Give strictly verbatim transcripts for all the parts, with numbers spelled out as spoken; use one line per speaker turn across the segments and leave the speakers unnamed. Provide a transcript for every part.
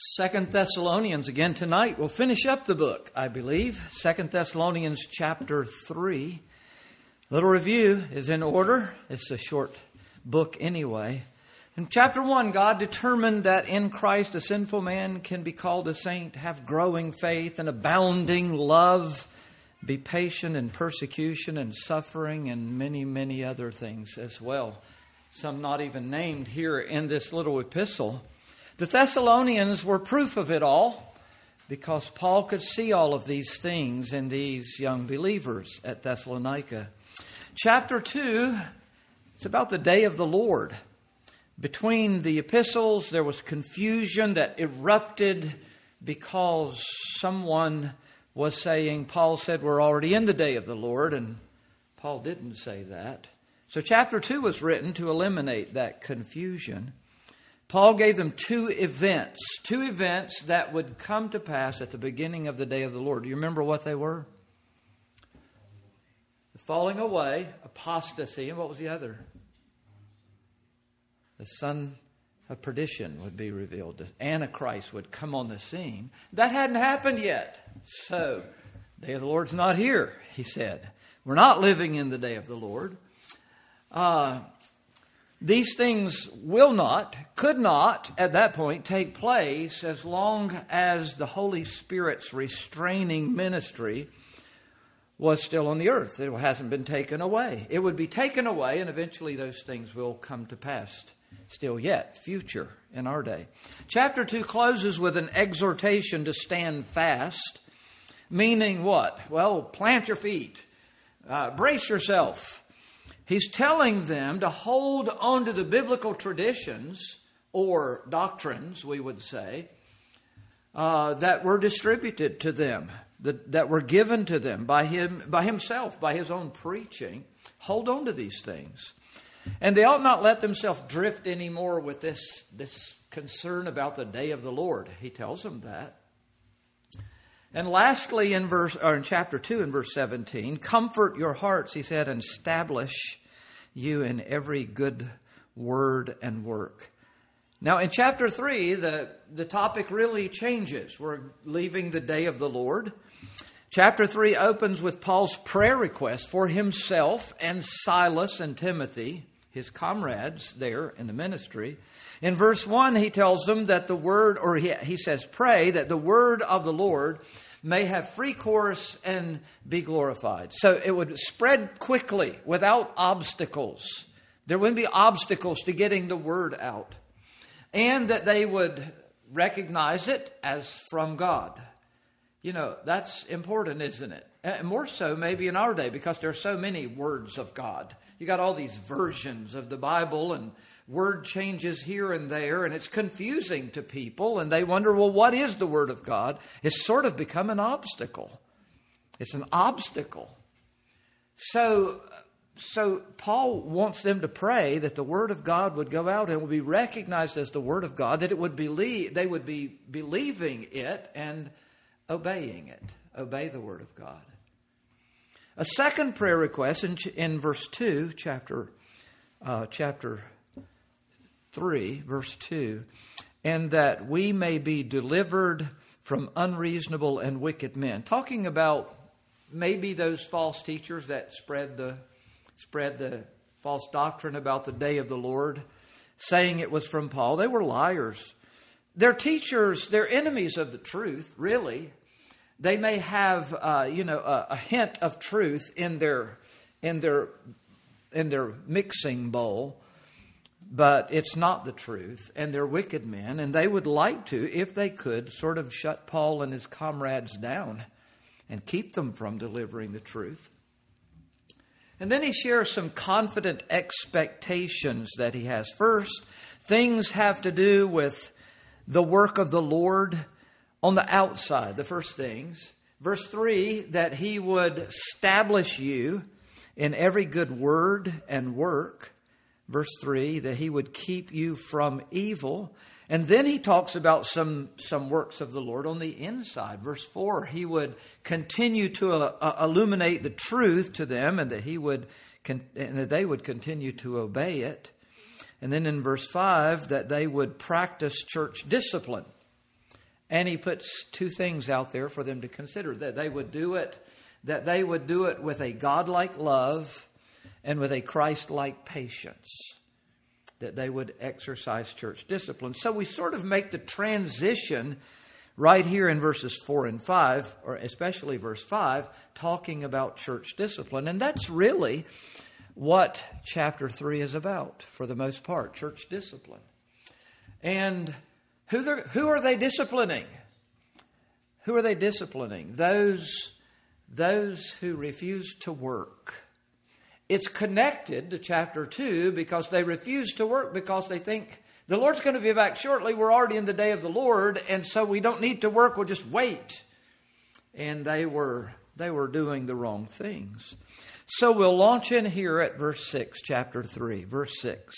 Second Thessalonians, again tonight, we'll finish up the book, I believe. Second Thessalonians chapter three. Little review is in order. It's a short book anyway. In chapter one, God determined that in Christ a sinful man can be called a saint, have growing faith and abounding love, be patient in persecution and suffering and many, many other things as well. Some not even named here in this little epistle. The Thessalonians were proof of it all because Paul could see all of these things in these young believers at Thessalonica. Chapter two, it's about the day of the Lord. Between the epistles, there was confusion that erupted because someone was saying, Paul said we're already in the day of the Lord, and Paul didn't say that. So chapter two was written to eliminate that confusion. Paul gave them two events, two events that would come to pass at the beginning of the day of the Lord. Do you remember what they were? The falling away, apostasy, and what was the other? The son of perdition would be revealed. The Antichrist would come on the scene. That hadn't happened yet. So, the day of the Lord's not here, he said. We're not living in the day of the Lord. Uh, these things will not, could not, at that point, take place as long as the Holy Spirit's restraining ministry was still on the earth. It hasn't been taken away. It would be taken away, and eventually those things will come to pass. Still yet, future in our day. Chapter two closes with an exhortation to stand fast. Meaning what? Well, plant your feet. Uh, brace yourself. He's telling them to hold on to the biblical traditions or doctrines, we would say, uh, that were distributed to them, that, that were given to them by him, by himself, by his own preaching. Hold on to these things. And they ought not let themselves drift anymore with this, this concern about the day of the Lord. He tells them that. And lastly, in verse or in chapter two, in verse seventeen, comfort your hearts, he said, and establish you in every good word and work. Now, in chapter three, the, the topic really changes. We're leaving the day of the Lord. Chapter three opens with Paul's prayer request for himself and Silas and Timothy, his comrades there in the ministry. In verse one, he tells them that the word, or he, he says, pray that the word of the Lord may have free course and be glorified. So it would spread quickly without obstacles. There wouldn't be obstacles to getting the word out. And that they would recognize it as from God. You know, that's important, isn't it? And more so maybe in our day because there are so many words of God. You got all these versions of the Bible and word changes here and there, and it's confusing to people, and they wonder, well, what is the Word of God? It's sort of become an obstacle. It's an obstacle. So, so Paul wants them to pray that the Word of God would go out and would be recognized as the Word of God, that it would believe, they would be believing it and obeying it. Obey the Word of God. A second prayer request in, in verse two, chapter uh, chapter three, verse two, and that we may be delivered from unreasonable and wicked men. Talking about maybe those false teachers that spread the spread the false doctrine about the day of the Lord, saying it was from Paul. They were liars. They're teachers. They're enemies of the truth, really. They may have, uh, you know, a, a hint of truth in their, in their, in their mixing bowl, but it's not the truth. And they're wicked men, and they would like to, if they could, sort of shut Paul and his comrades down and keep them from delivering the truth. And then he shares some confident expectations that he has. First, things have to do with the work of the Lord on the outside, the first things. Verse three, that he would establish you in every good word and work. Verse three, that he would keep you from evil. And then he talks about some, some works of the Lord on the inside. Verse four, he would continue to uh, illuminate the truth to them, and that he would con- and that they would continue to obey it. And then in verse five, that they would practice church discipline. And he puts two things out there for them to consider. That they would do it, that they would do it with a godlike love and with a Christ-like patience. That they would exercise church discipline. So we sort of make the transition right here in verses four and five, or especially verse five, talking about church discipline. And that's really what chapter three is about, for the most part, church discipline. And who, who are they disciplining? Who are they disciplining? Those, those who refuse to work. It's connected to chapter two because they refuse to work because they think the Lord's going to be back shortly. We're already in the day of the Lord, and so we don't need to work. We'll just wait. And they were they were doing the wrong things. So we'll launch in here at verse six, chapter three, verse six.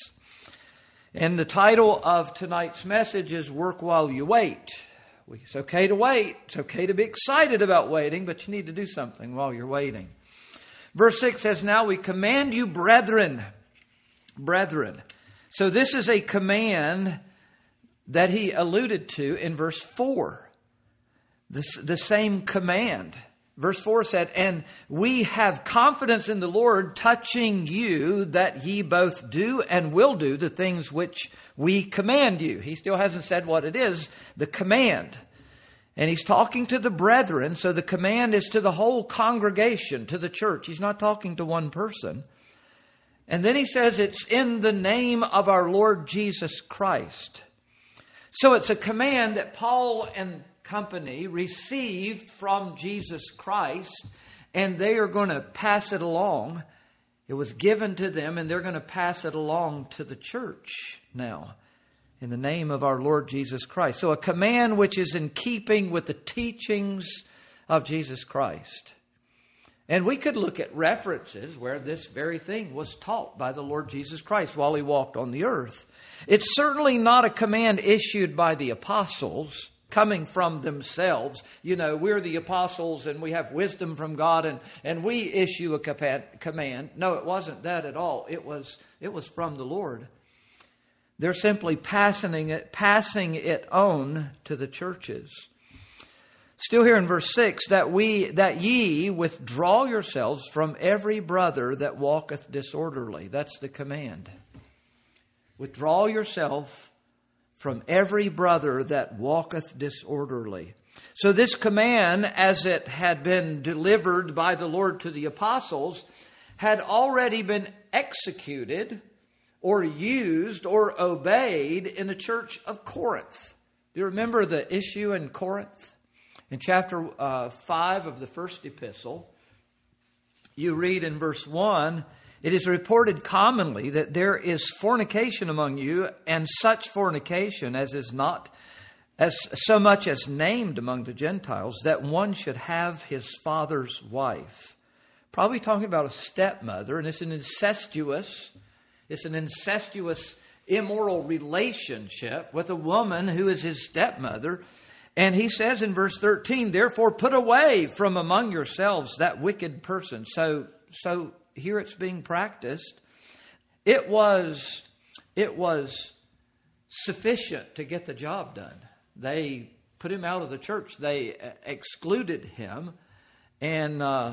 And the title of tonight's message is Work While You Wait. It's okay to wait. It's okay to be excited about waiting, but you need to do something while you're waiting. Verse six says, now we command you, brethren. Brethren. So this is a command that he alluded to in verse four. This, the same command. Verse four said, and we have confidence in the Lord touching you that ye both do and will do the things which we command you. He still hasn't said what it is, the command. And he's talking to the brethren, so the command is to the whole congregation, to the church. He's not talking to one person. And then he says it's in the name of our Lord Jesus Christ. So it's a command that Paul and company received from Jesus Christ, and they are going to pass it along. It was given to them, and they're going to pass it along to the church now in the name of our Lord Jesus Christ. So a command which is in keeping with the teachings of Jesus Christ. And we could look at references where this very thing was taught by the Lord Jesus Christ while he walked on the earth. It's certainly not a command issued by the apostles, coming from themselves. You know, we're the apostles and we have wisdom from God and, and we issue a command. No, it wasn't that at all. It was, it was from the Lord. They're simply passing it, passing it on to the churches. Still here in verse six, that we, that ye withdraw yourselves from every brother that walketh disorderly. That's the command. Withdraw yourself from every brother that walketh disorderly. So this command, as it had been delivered by the Lord to the apostles, had already been executed or used or obeyed in the church of Corinth. Do you remember the issue in Corinth? In chapter uh, five of the first epistle, you read in verse one, it is reported commonly that there is fornication among you, and such fornication as is not as so much as named among the Gentiles, that one should have his father's wife. Probably talking about a stepmother, and it's an incestuous, it's an incestuous, immoral relationship with a woman who is his stepmother. And he says in verse thirteen, therefore put away from among yourselves that wicked person. So, so here it's being practiced. It was, it was sufficient to get the job done. They put him out of the church. They excluded him. And uh,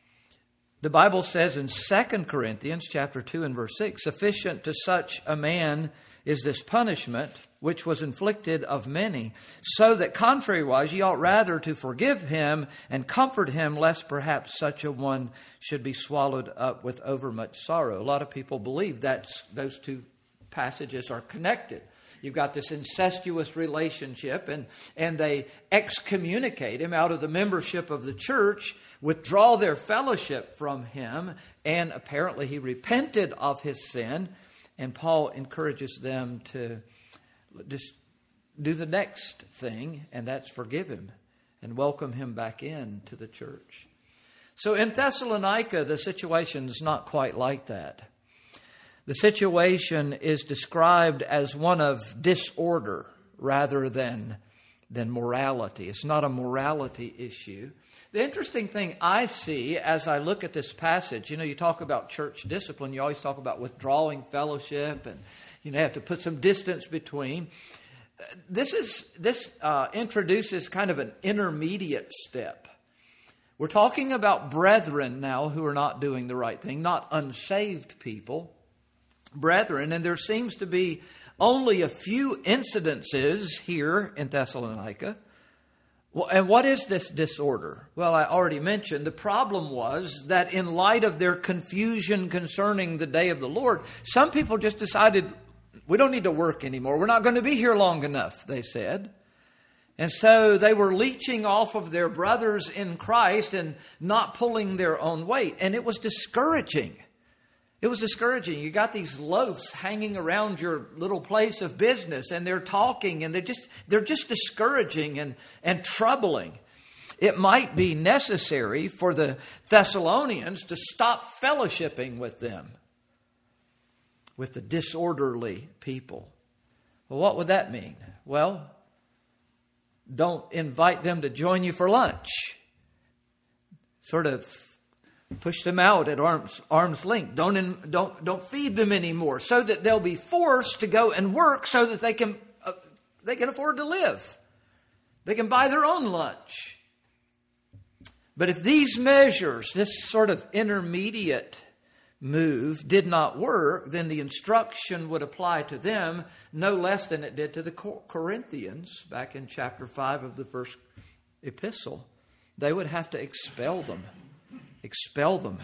the Bible says in Second Corinthians chapter two and verse six, sufficient to such a man is this punishment which was inflicted of many, so that contrariwise ye ought rather to forgive him and comfort him, lest perhaps such a one should be swallowed up with overmuch sorrow. A lot of people believe that those two passages are connected. You've got this incestuous relationship, and, and they excommunicate him out of the membership of the church, withdraw their fellowship from him, and apparently he repented of his sin. And Paul encourages them to just do the next thing, and that's forgive him and welcome him back in to the church. So in Thessalonica, the situation is not quite like that. The situation is described as one of disorder rather than, than morality. It's not a morality issue. The interesting thing I see as I look at this passage, you know, you talk about church discipline, you always talk about withdrawing fellowship and, you know, you have to put some distance between. This is this uh, introduces kind of an intermediate step. We're talking about brethren now who are not doing the right thing, not unsaved people. Brethren, and there seems to be only a few incidences here in Thessalonica. Well, and what is this disorder? Well, I already mentioned the problem was that in light of their confusion concerning the day of the Lord, some people just decided, we don't need to work anymore. We're not going to be here long enough, they said. And so they were leeching off of their brothers in Christ and not pulling their own weight. And it was discouraging. It was discouraging. You got these loafs hanging around your little place of business, and they're talking, and they're just they're just discouraging and, and troubling. It might be necessary for the Thessalonians to stop fellowshipping with them, with the disorderly people. Well, what would that mean? Well, don't invite them to join you for lunch. Sort of push them out at arm's arm's length. Don't in, don't don't feed them anymore, so that they'll be forced to go and work, so that they can uh, they can afford to live. They can buy their own lunch. But if these measures, this sort of intermediate move, did not work, then the instruction would apply to them no less than it did to the Corinthians back in chapter five of the first epistle. They would have to expel them. Expel them.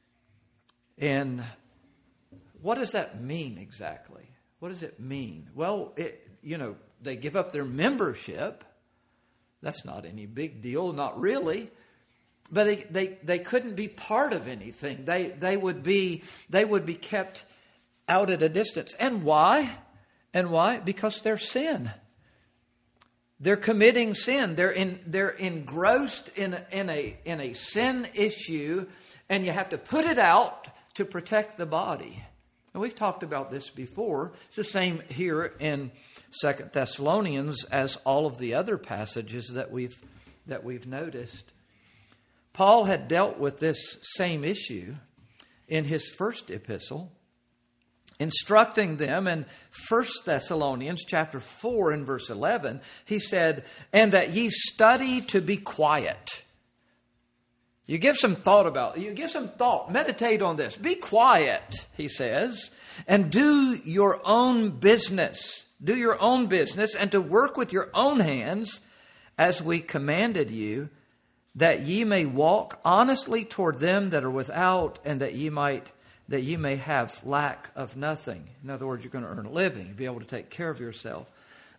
And what does that mean exactly? What does it mean? Well, it, you know, they give up their membership. That's not any big deal, not really. But they, they, they couldn't be part of anything. They they would be they would be kept out at a distance. And why? And why? Because they're sin. They're committing sin. They're in they're engrossed in a, in a in a sin issue, and you have to put it out to protect the body. And we've talked about this before. It's the same here in Second Thessalonians as all of the other passages that we've that we've noticed. Paul had dealt with this same issue in his first epistle, instructing them in First Thessalonians chapter four and verse eleven. He said, "And that ye study to be quiet." You give some thought about it. You give some thought. Meditate on this. Be quiet, he says, and do your own business. Do your own business, and to work with your own hands, as we commanded you, that ye may walk honestly toward them that are without, and that ye might that ye may have lack of nothing. In other words, you're going to earn a living, be able to take care of yourself.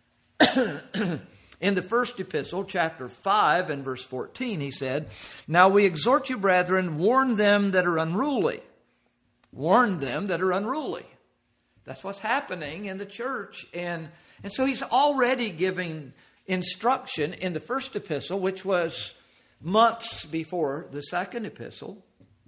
In the first epistle, chapter five and verse fourteen, he said, "Now we exhort you, brethren, warn them that are unruly." Warn them that are unruly. That's what's happening in the church. And, and so he's already giving instruction in the first epistle, which was months before the second epistle.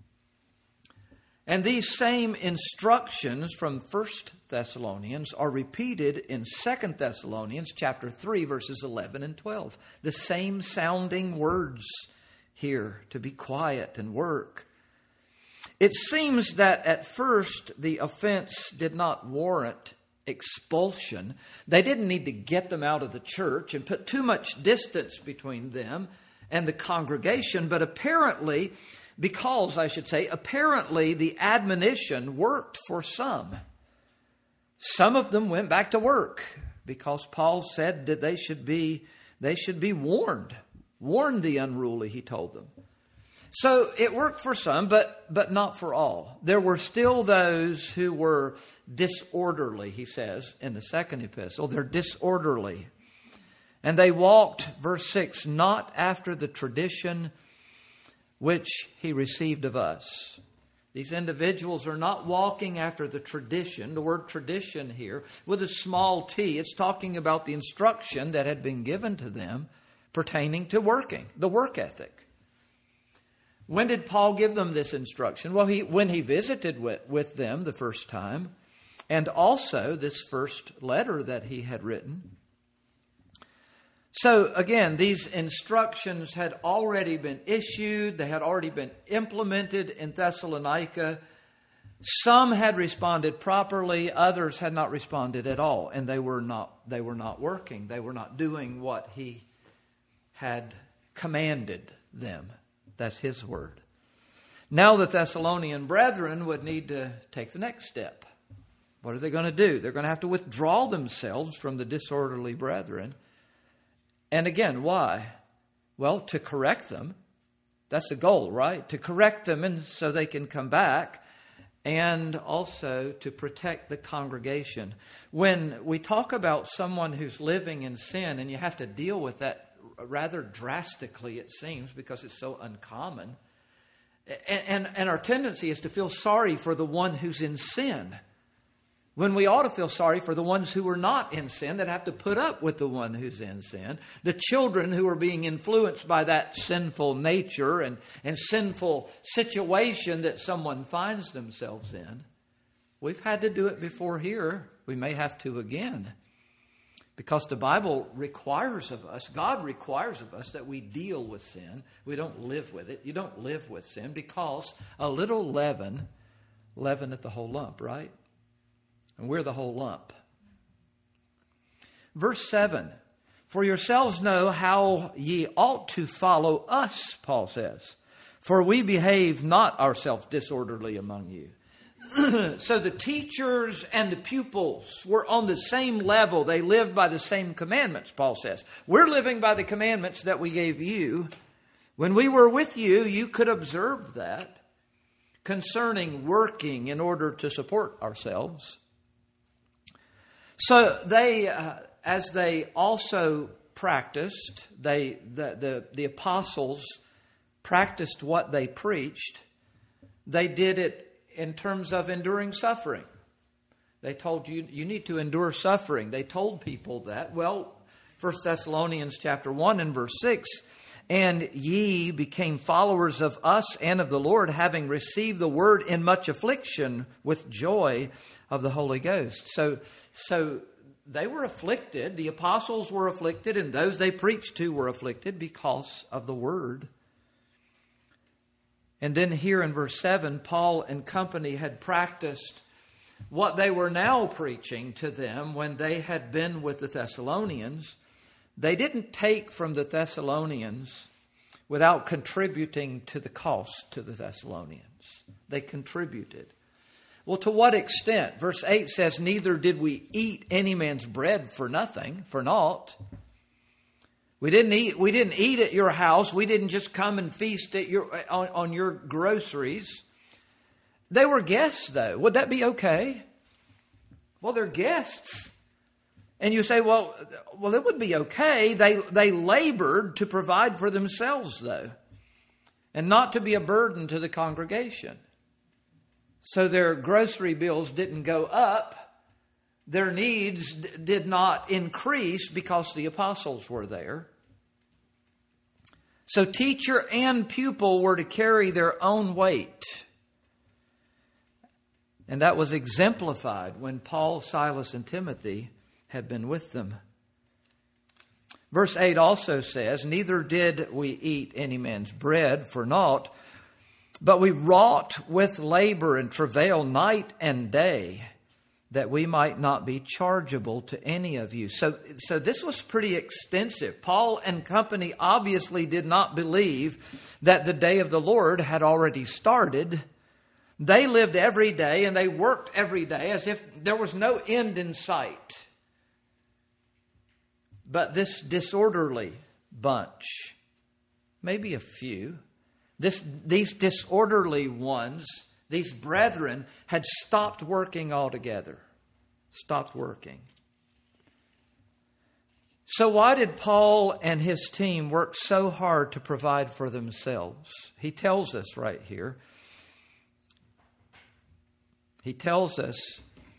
And these same instructions from First Thessalonians are repeated in Second Thessalonians chapter three, verses eleven and twelve. The same sounding words here, to be quiet and work. It seems that at first the offense did not warrant expulsion. They didn't need to get them out of the church and put too much distance between them and the congregation, but apparently, because I should say, apparently the admonition worked for some. Some of them went back to work because Paul said that they should be they should be warned. Warn the unruly, he told them. So it worked for some, but but not for all. There were still those who were disorderly, he says in the second epistle. They're disorderly. And they walked, verse six, not after the tradition which he received of us. These individuals are not walking after the tradition. The word tradition here, with a small t, it's talking about the instruction that had been given to them pertaining to working, the work ethic. When did Paul give them this instruction? Well, he when he visited with, with them the first time, and also this first letter that he had written. So again, these instructions had already been issued. They had already been implemented in Thessalonica. Some had responded properly, others had not responded at all, and they were not they were not working. They were not doing what he had commanded them. That's his word. Now the Thessalonian brethren would need to take the next step. What are they going to do? They're going to have to withdraw themselves from the disorderly brethren. And again, why? Well, to correct them. That's the goal, right? To correct them and so they can come back. And also to protect the congregation. When we talk about someone who's living in sin, and you have to deal with that rather drastically, it seems, because it's so uncommon. And, and, and our tendency is to feel sorry for the one who's in sin, when we ought to feel sorry for the ones who are not in sin, that have to put up with the one who's in sin. The children who are being influenced by that sinful nature and, and sinful situation that someone finds themselves in. We've had to do it before here. We may have to again. Because the Bible requires of us, God requires of us that we deal with sin. We don't live with it. You don't live with sin because a little leaven leaveneth the whole lump, right? And we're the whole lump. Verse seven. For yourselves know how ye ought to follow us, Paul says. For we behave not ourselves disorderly among you. So the teachers and the pupils were on the same level. They lived by the same commandments, Paul says. We're living by the commandments that we gave you. When we were with you, you could observe that concerning working in order to support ourselves. So they, uh, as they also practiced, they the, the, the apostles practiced what they preached. They did it in terms of enduring suffering. They told you, you need to endure suffering. They told people that. Well, First Thessalonians chapter one and verse six, and ye became followers of us and of the Lord, having received the word in much affliction with joy of the Holy Ghost. So, so they were afflicted. The apostles were afflicted, and those they preached to were afflicted because of the word. And then here in verse seven, Paul and company had practiced what they were now preaching to them when they had been with the Thessalonians. They didn't take from the Thessalonians without contributing to the cost to the Thessalonians. They contributed. Well, to what extent? Verse eight says, neither did we eat any man's bread for nothing, for naught. We didn't eat, we didn't eat at your house. We didn't just come and feast at your, on, on your groceries. They were guests, though. Would that be okay? Well, they're guests. And you say, well, well, it would be okay. They, they labored to provide for themselves, though, and not to be a burden to the congregation. So their grocery bills didn't go up. Their needs d- did not increase because the apostles were there. So teacher and pupil were to carry their own weight. And that was exemplified when Paul, Silas, and Timothy had been with them. Verse eight also says, neither did we eat any man's bread for naught, but we wrought with labor and travail night and day, that we might not be chargeable to any of you. So, so this was pretty extensive. Paul and company obviously did not believe that the day of the Lord had already started. They lived every day and they worked every day as if there was no end in sight. But this disorderly bunch, maybe a few, this, these disorderly ones, these brethren, had stopped working altogether. Stopped working. So why did Paul and his team work so hard to provide for themselves? He tells us right here. He tells us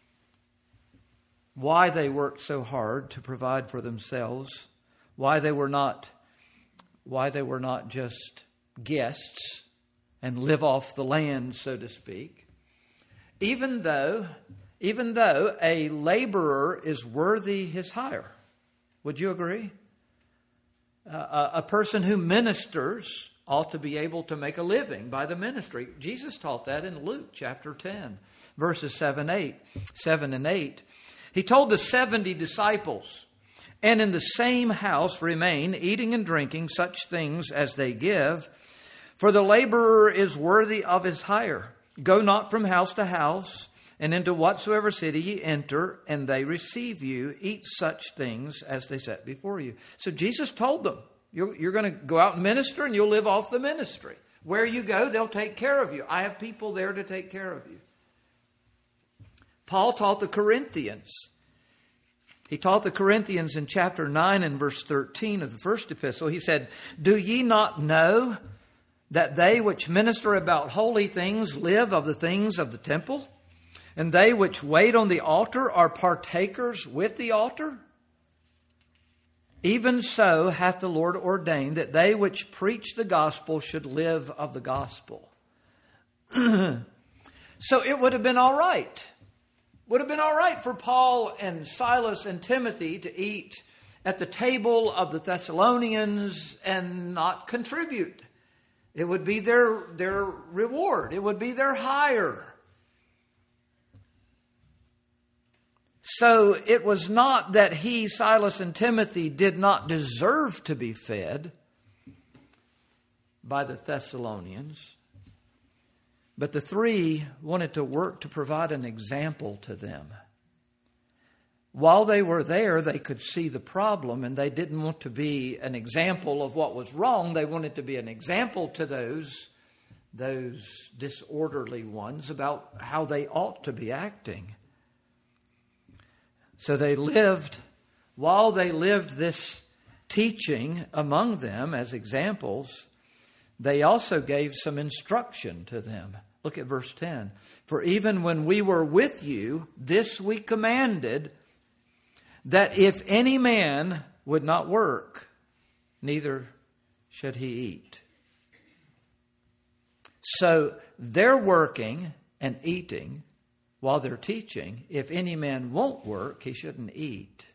why they worked so hard to provide for themselves, why they were not, why they were not just guests and live off the land, so to speak. Even though, even though a laborer is worthy his hire. Would you agree? Uh, a person who ministers ought to be able to make a living by the ministry. Jesus taught that in Luke chapter ten, verses seven, eight, seven and eight. He told the seventy disciples, "And in the same house remain, eating and drinking such things as they give, for the laborer is worthy of his hire. Go not from house to house, and into whatsoever city ye enter, and they receive you, eat such things as they set before you." So Jesus told them, you're, you're going to go out and minister, and you'll live off the ministry. Where you go, they'll take care of you. I have people there to take care of you. Paul taught the Corinthians. He taught the Corinthians in chapter nine and verse thirteen of the first epistle. He said, "Do ye not know that they which minister about holy things live of the things of the temple? And they which wait on the altar are partakers with the altar? Even so hath the Lord ordained that they which preach the gospel should live of the gospel." So it would have been all right. Would have been all right for Paul and Silas and Timothy to eat at the table of the Thessalonians and not contribute. It would be their, their reward. It would be their hire. So it was not that he, Silas, and Timothy did not deserve to be fed by the Thessalonians, but the three wanted to work to provide an example to them. While they were there, they could see the problem, and they didn't want to be an example of what was wrong. They wanted to be an example to those, those disorderly ones about how they ought to be acting. So they lived, while they lived this teaching among them as examples, they also gave some instruction to them. Look at verse ten. "For even when we were with you, this we commanded, that if any man would not work, neither should he eat." So they're working and eating while they're teaching. If any man won't work, he shouldn't eat.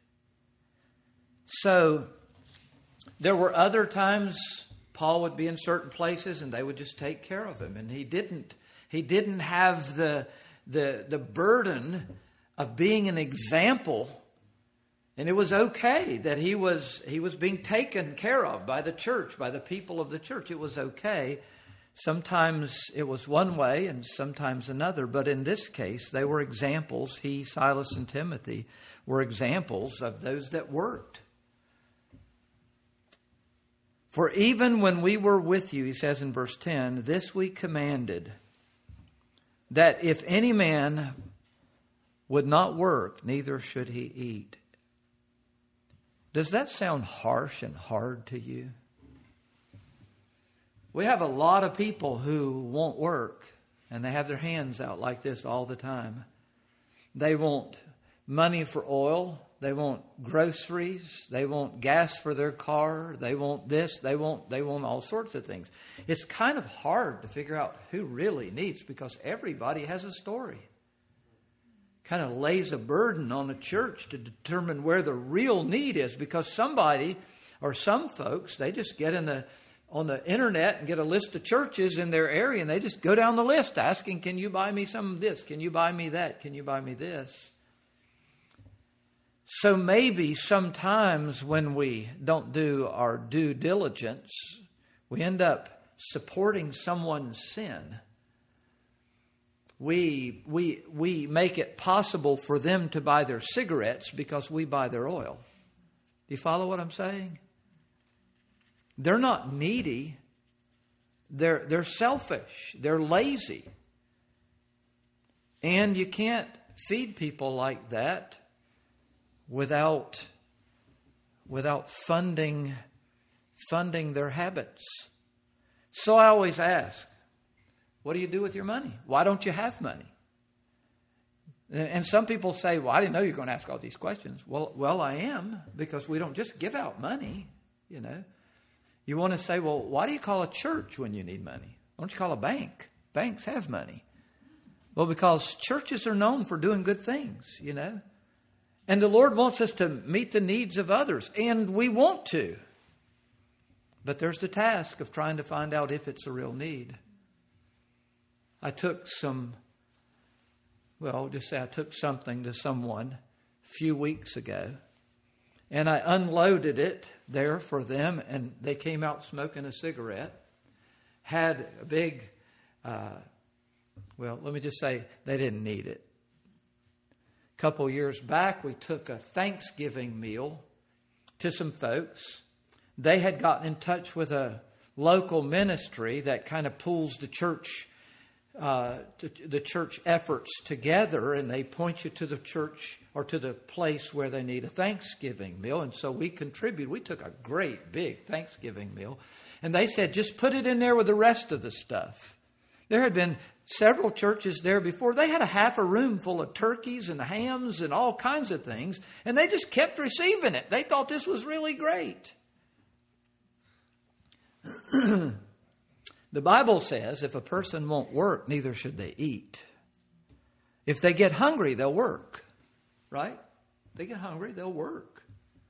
So there were other times Paul would be in certain places and they would just take care of him. And he didn't, he didn't have the, the, the burden of being an example. And it was okay that he was, he was being taken care of by the church, by the people of the church. It was okay. Sometimes it was one way and sometimes another. But in this case, they were examples. He, Silas, and Timothy were examples of those that worked. "For even when we were with you," he says in verse ten, "this we commanded, that if any man would not work, neither should he eat." Does that sound harsh and hard to you? We have a lot of people who won't work, and they have their hands out like this all the time. They want money for oil. They want groceries. They want gas for their car. They want this. They want, they want all sorts of things. It's kind of hard to figure out who really needs, because everybody has a story. Kind of lays a burden on the church to determine where the real need is, because somebody or some folks, they just get in the on the internet and get a list of churches in their area, and they just go down the list asking, "Can you buy me some of this? Can you buy me that? Can you buy me this?" So maybe sometimes when we don't do our due diligence, we end up supporting someone's sin. We, we, we make it possible for them to buy their cigarettes because we buy their oil. Do you follow what I'm saying? They're not needy. They're, they're selfish. They're lazy. And you can't feed people like that without, without funding, funding their habits. So I always ask, what do you do with your money? Why don't you have money? And some people say, "Well, I didn't know you were going to ask all these questions." Well, well, I am, because we don't just give out money, you know. You want to say, "Well, why do you call a church when you need money? Why don't you call a bank? Banks have money." Well, because churches are known for doing good things, you know. And the Lord wants us to meet the needs of others, and we want to. But there's the task of trying to find out if it's a real need. I took some, well, just say I took something to someone a few weeks ago. And I unloaded it there for them. And they came out smoking a cigarette. Had a big, uh, well, let me just say they didn't need it. A couple years back, we took a Thanksgiving meal to some folks. They had gotten in touch with a local ministry that kind of pulls the church, uh, the church efforts together, and they point you to the church or to the place where they need a Thanksgiving meal. And so we contributed. We took a great big Thanksgiving meal, and they said, just put it in there with the rest of the stuff. There had been several churches there before. They had a half a room full of turkeys and hams and all kinds of things, and they just kept receiving it. They thought this was really great. The Bible says if a person won't work, neither should they eat. If they get hungry, they'll work. Right? They get hungry, they'll work.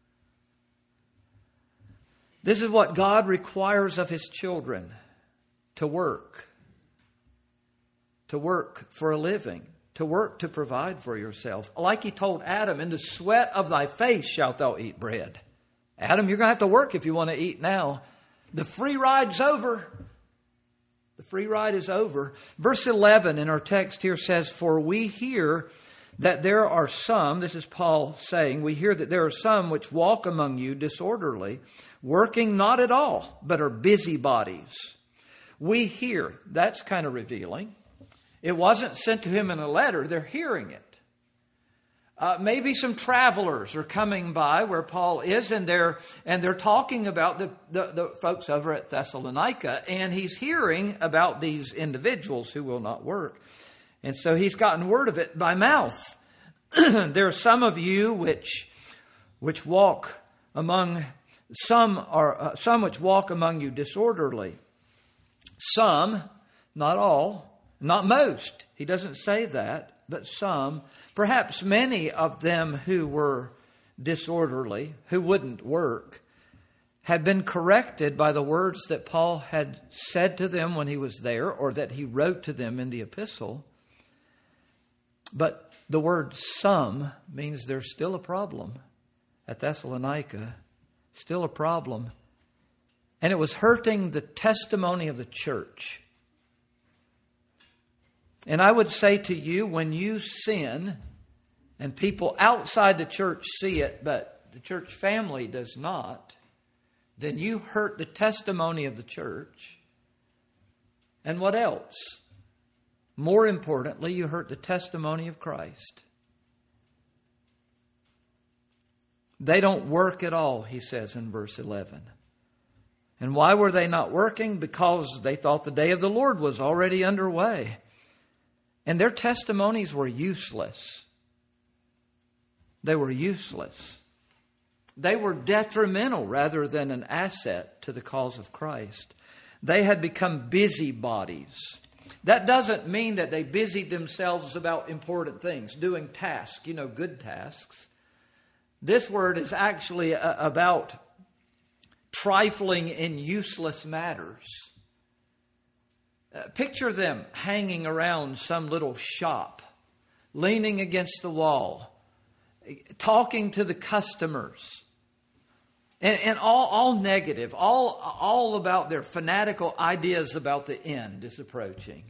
This is what God requires of His children, to work. To work for a living. To work to provide for yourself. Like He told Adam, in the sweat of thy face shalt thou eat bread. Adam, you're going to have to work if you want to eat now. The free ride's over. The free ride is over. Verse eleven in our text here says, for we hear that there are some, this is Paul saying, we hear that there are some which walk among you disorderly, working not at all, but are busybodies. We hear. That's kind of revealing. It wasn't sent to him in a letter. They're hearing it. Uh, maybe some travelers are coming by where Paul is, and they're and they're talking about the, the, the folks over at Thessalonica, and he's hearing about these individuals who will not work. And so he's gotten word of it by mouth. There are some of you which which walk among some are uh, some which walk among you disorderly. Some, not all, not most. He doesn't say that. But some, perhaps many of them who were disorderly, who wouldn't work, had been corrected by the words that Paul had said to them when he was there, or that he wrote to them in the epistle. But the word some means there's still a problem at Thessalonica, still a problem. And it was hurting the testimony of the church. And I would say to you, when you sin, and people outside the church see it, but the church family does not, then you hurt the testimony of the church. And what else? More importantly, you hurt the testimony of Christ. They don't work at all, he says in verse eleven. And why were they not working? Because they thought the day of the Lord was already underway. And their testimonies were useless. They were useless. They were detrimental rather than an asset to the cause of Christ. They had become busybodies. That doesn't mean that they busied themselves about important things, doing tasks, you know, good tasks. This word is actually about trifling in useless matters. Uh, picture them hanging around some little shop, leaning against the wall, talking to the customers, and, and all, all negative, all, all about their fanatical ideas about the end is approaching.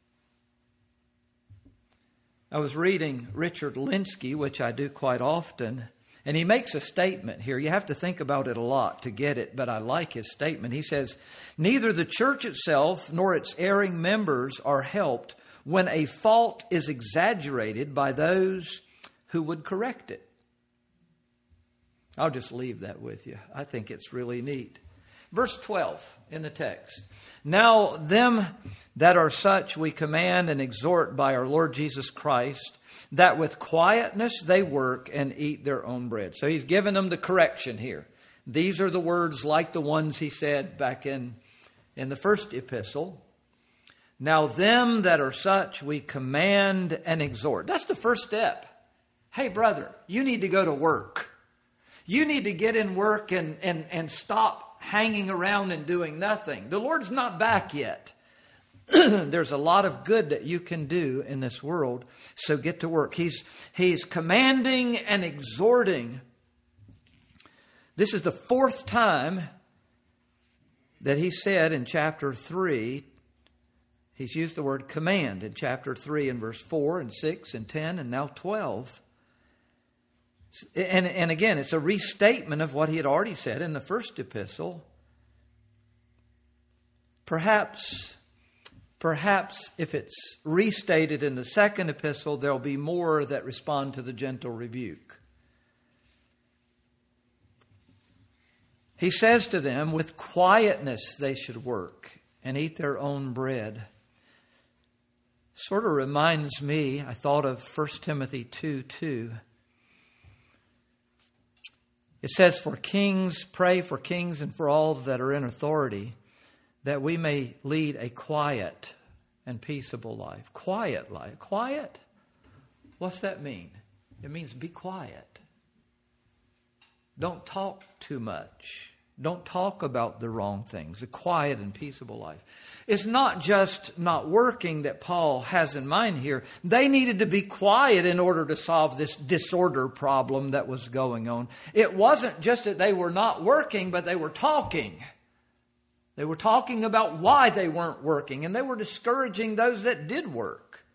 I was reading Richard Linsky, which I do quite often, and he makes a statement here. You have to think about it a lot to get it, but I like his statement. He says, neither the church itself nor its erring members are helped when a fault is exaggerated by those who would correct it. I'll just leave that with you. I think it's really neat. Verse twelve in the text. Now them that are such we command and exhort by our Lord Jesus Christ, that with quietness they work and eat their own bread. So he's given them the correction here. These are the words like the ones he said back in, in the first epistle. Now them that are such we command and exhort. That's the first step. Hey brother, you need to go to work. You need to get in work and, and, and stop hanging around and doing nothing. The Lord's not back yet. There's a lot of good that you can do in this world, so get to work. He's, he's commanding and exhorting. This is the fourth time that he said in chapter three, he's used the word command in chapter three in verse four and six and ten and now twelve. And, and again, it's a restatement of what he had already said in the first epistle. Perhaps... Perhaps if it's restated in the second epistle, there'll be more that respond to the gentle rebuke. He says to them, with quietness they should work and eat their own bread. Sort of reminds me, I thought of First Timothy two two. It says, for kings, pray for kings and for all that are in authority, that we may lead a quiet and peaceable life. Quiet life. Quiet? What's that mean? It means be quiet. Don't talk too much. Don't talk about the wrong things. A quiet and peaceable life. It's not just not working that Paul has in mind here. They needed to be quiet in order to solve this disorder problem that was going on. It wasn't just that they were not working, but they were talking. They were talking about why they weren't working, and they were discouraging those that did work.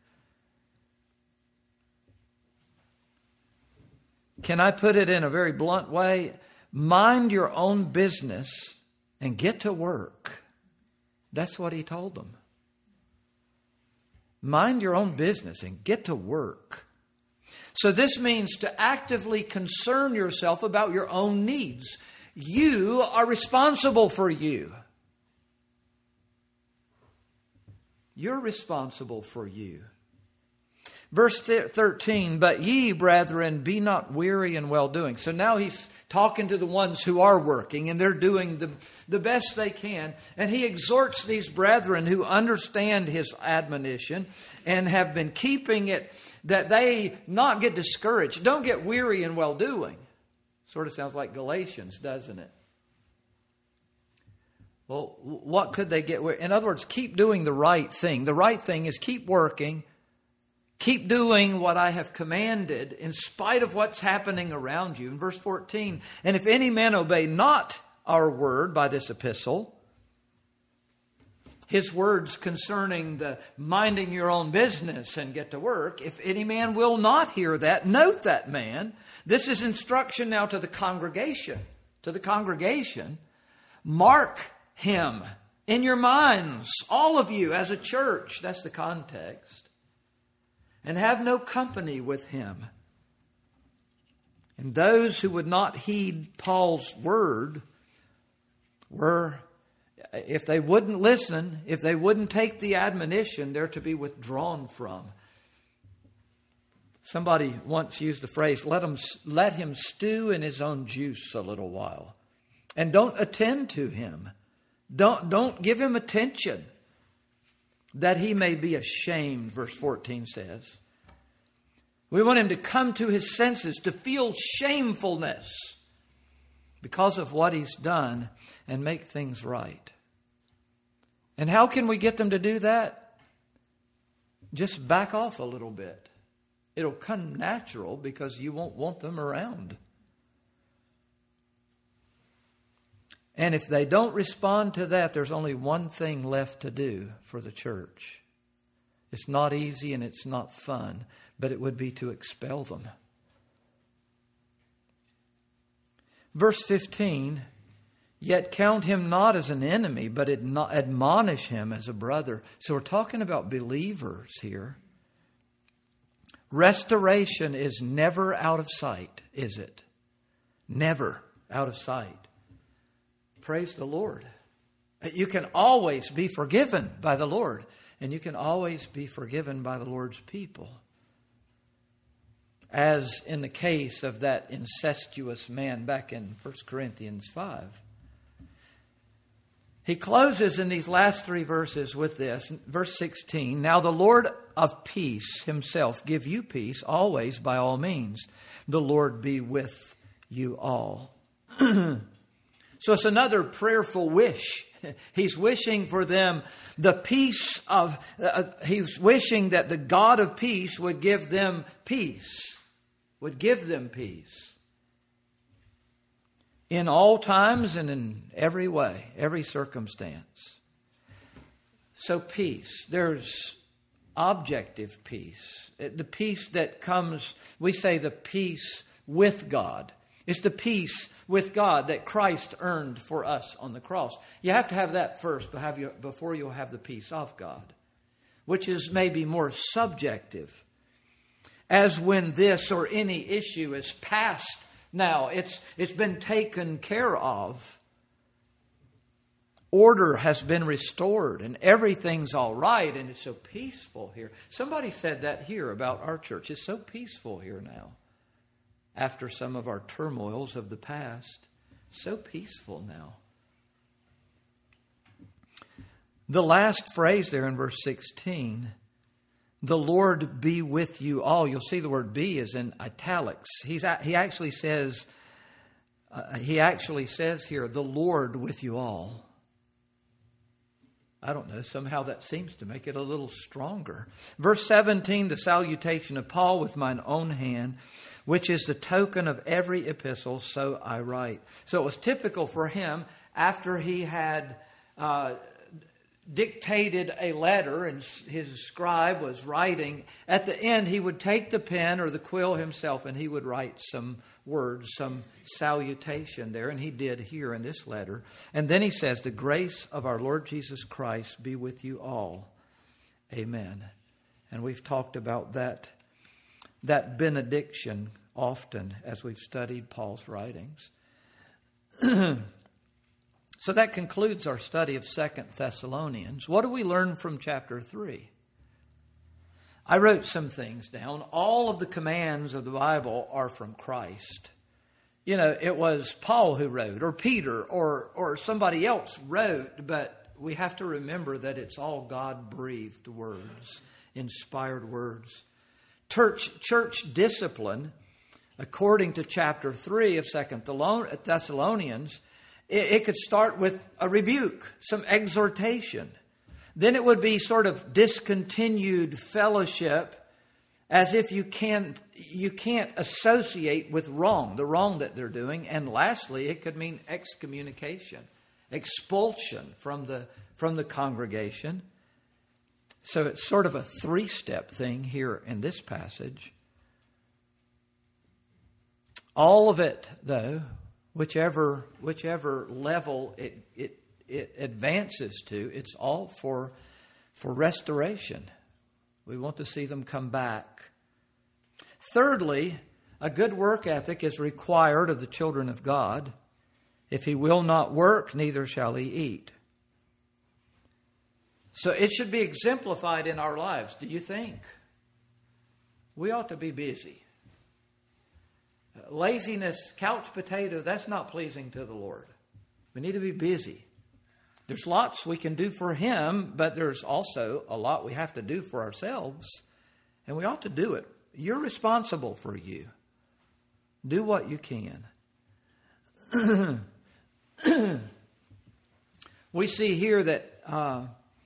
Can I put it in a very blunt way? Mind your own business and get to work. That's what he told them. Mind your own business and get to work. So this means to actively concern yourself about your own needs. You are responsible for you. You're responsible for you. Verse thirteen, but ye, brethren, be not weary in well-doing. So now he's talking to the ones who are working, and they're doing the, the best they can. And he exhorts these brethren who understand his admonition and have been keeping it, that they not get discouraged. Don't get weary in well-doing. Sort of sounds like Galatians, doesn't it? Well, what could they get? In other words, keep doing the right thing. The right thing is keep working. Keep doing what I have commanded in spite of what's happening around you. In verse fourteen, and if any man obey not our word by this epistle, his words concerning the minding your own business and get to work, if any man will not hear that, note that man. This is instruction now to the congregation. To the congregation, mark him in your minds, all of you as a church. That's the context. And have no company with him. And those who would not heed Paul's word were, if they wouldn't listen, if they wouldn't take the admonition, they're to be withdrawn from. Somebody once used the phrase, let him, let him stew in his own juice a little while. And don't attend to him. Don't, don't give him attention, that he may be ashamed, verse fourteen says. We want him to come to his senses, to feel shamefulness because of what he's done and make things right. And how can we get them to do that? Just back off a little bit. It'll come natural because you won't want them around. And if they don't respond to that, there's only one thing left to do for the church. It's not easy and it's not fun, but it would be to expel them. Verse fifteen, yet count him not as an enemy, but admonish him as a brother. So we're talking about believers here. Restoration is never out of sight, is it? Never out of sight. Praise the Lord. You can always be forgiven by the Lord. And you can always be forgiven by the Lord's people. As in the case of that incestuous man back in First Corinthians five. He closes in these last three verses with this. Verse sixteen, now the Lord of peace himself give you peace always by all means. The Lord be with you all. So it's another prayerful wish. He's wishing for them the peace of, uh, he's wishing that the God of peace would give them peace, would give them peace. In all times and in every way, every circumstance. So peace, there's objective peace. The peace that comes, we say the peace with God. It's the peace with God that Christ earned for us on the cross. You have to have that first before you'll have the peace of God, which is maybe more subjective. As when this or any issue is past now, it's it's been taken care of. Order has been restored and everything's all right and it's so peaceful here. Somebody said that here about our church. It's so peaceful here now. After some of our turmoils of the past. So peaceful now. The last phrase there in verse sixteen, the Lord be with you all. You'll see the word be is in italics. He's, he actually says, uh, he actually says here, the Lord with you all. I don't know, somehow that seems to make it a little stronger. Verse seventeen, the salutation of Paul with mine own hand, which is the token of every epistle, so I write. So it was typical for him after he had uh, dictated a letter and his scribe was writing. At the end, he would take the pen or the quill himself and he would write some words, some salutation there. And he did here in this letter. And then he says, the grace of our Lord Jesus Christ be with you all. Amen. And we've talked about that, that benediction often as we've studied Paul's writings. So that concludes our study of Second Thessalonians. What do we learn from chapter three? I wrote some things down. All of the commands of the Bible are from Christ. You know, it was Paul who wrote, or Peter, or or somebody else wrote, but we have to remember that it's all God-breathed words, inspired words. Church, church discipline, according to chapter three of Second Thessalonians, it, it could start with a rebuke, some exhortation. Then it would be sort of discontinued fellowship, as if you can't, you can't associate with wrong, the wrong that they're doing. And lastly, it could mean excommunication, expulsion from the, from the congregation. So it's sort of a three-step thing here in this passage. All of it, though, whichever whichever level it it, it advances to, it's all for for restoration. We want to see them come back. Thirdly, a good work ethic is required of the children of God. If he will not work, neither shall he eat. So it should be exemplified in our lives, do you think? We ought to be busy. Laziness, couch potato, that's not pleasing to the Lord. We need to be busy. There's lots we can do for him, but there's also a lot we have to do for ourselves. And we ought to do it. You're responsible for you. Do what you can. We see here that uh,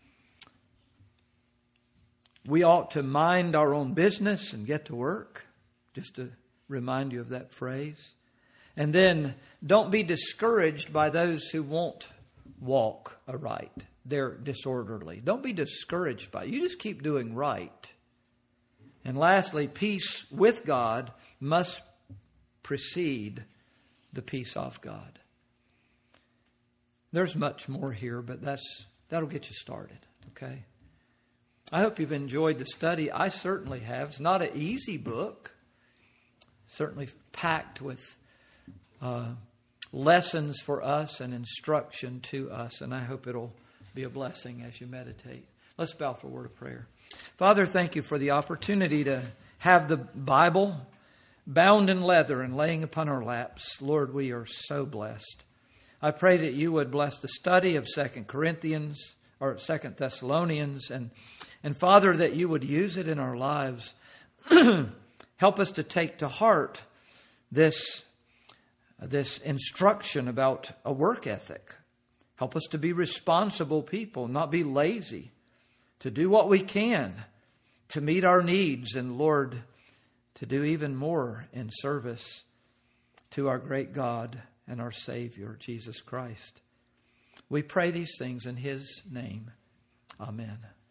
we ought to mind our own business and get to work. Just to remind you of that phrase. And then don't be discouraged by those who won't walk aright. They're disorderly. Don't be discouraged by it. You just keep doing right. And lastly, peace with God must precede the peace of God. There's much more here, but that's that'll get you started, okay? I hope you've enjoyed the study. I certainly have. It's not an easy book. Certainly packed with uh, lessons for us and instruction to us. And I hope it'll be a blessing as you meditate. Let's bow for a word of prayer. Father, thank you for the opportunity to have the Bible bound in leather and laying upon our laps. Lord, we are so blessed. I pray that you would bless the study of Second Corinthians or Second Thessalonians. And, and Father, that you would use it in our lives. Help us to take to heart this this instruction about a work ethic. Help us to be responsible people, not be lazy, to do what we can to meet our needs, and Lord, to do even more in service to our great God and our Savior, Jesus Christ. We pray these things in His name. Amen.